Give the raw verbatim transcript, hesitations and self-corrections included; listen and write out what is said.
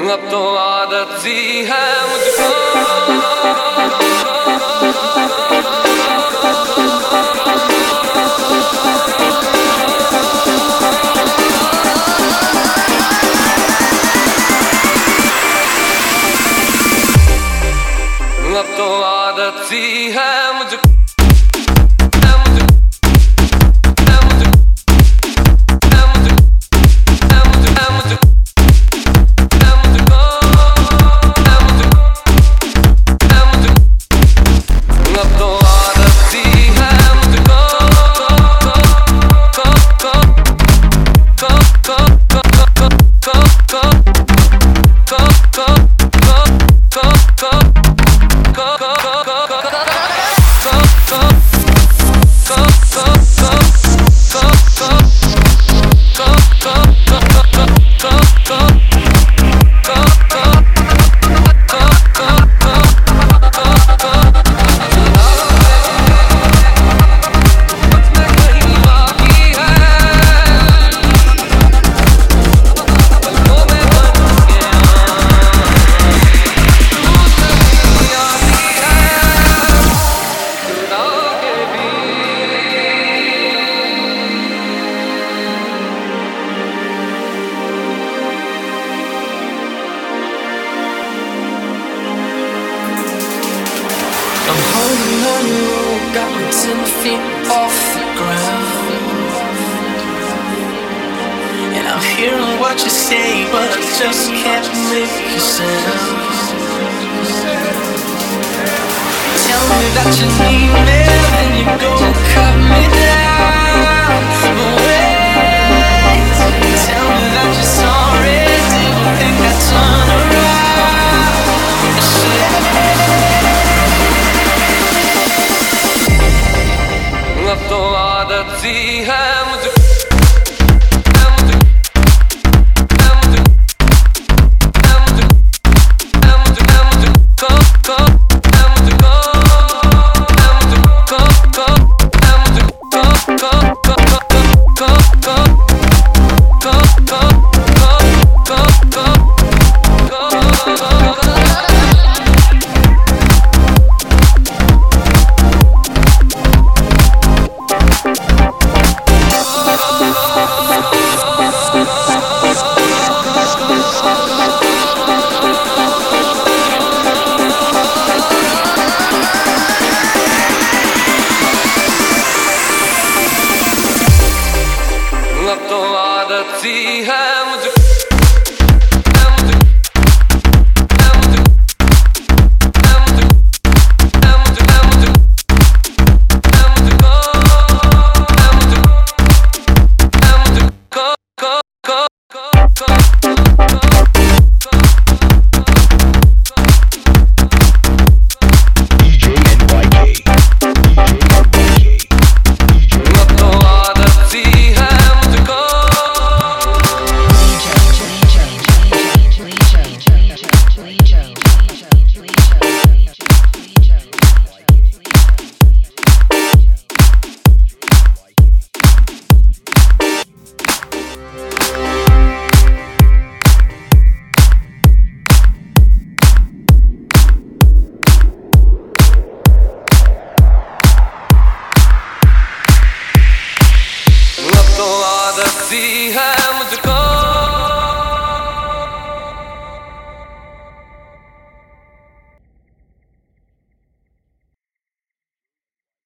अब तो आदत सी है मुझको। अब तो आदत सी है मुझको। I'm holding on you, got me ten feet off the ground. And I'm hearing what you say, but I just can't make a sound. Tell me that you need me, then you go and cut me down. But wait, tell me that you're sorry, do you think I turn around? अब तो आदत सी है मुझको। अब तो आदत सी है मुझको। अब तो आदत सी है।